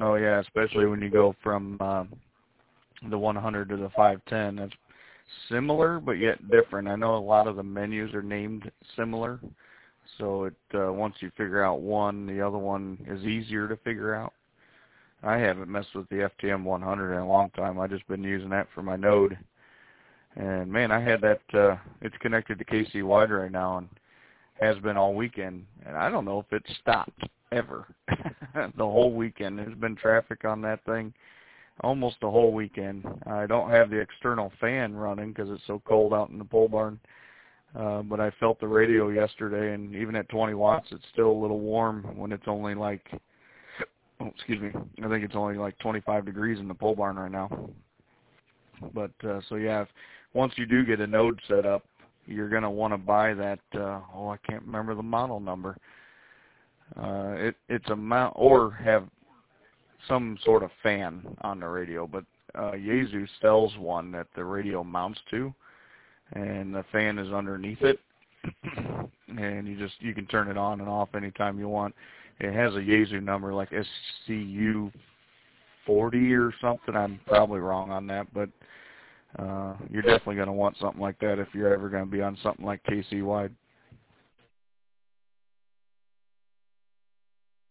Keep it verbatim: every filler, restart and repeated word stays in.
Oh yeah, especially when you go from uh, the one hundred to the five ten. That's similar but yet different. I know a lot of the menus are named similar, so it uh, once you figure out one, the other one is easier to figure out. I haven't messed with the F T M one hundred in a long time. I've just been using that for my node. And man, I had that, uh, it's connected to K C Wide right now and has been all weekend. And I don't know if it stopped ever. The whole weekend. There's been traffic on that thing almost the whole weekend. I don't have the external fan running because it's so cold out in the pole barn. Uh, but I felt the radio yesterday, and even at twenty watts, it's still a little warm when it's only like, oh, excuse me, I think it's only like twenty-five degrees in the pole barn right now. But, uh, so yeah, if, once you do get a node set up, you're going to want to buy that, uh, oh, I can't remember the model number. Uh, it, it's a mount, or have some sort of fan on the radio, but uh, Yaesu sells one that the radio mounts to, and the fan is underneath it, and you just, you can turn it on and off anytime you want. It has a Yaesu number like S C U forty or something. I'm probably wrong on that, but Uh, you're definitely going to want something like that if you're ever going to be on something like K C Wide.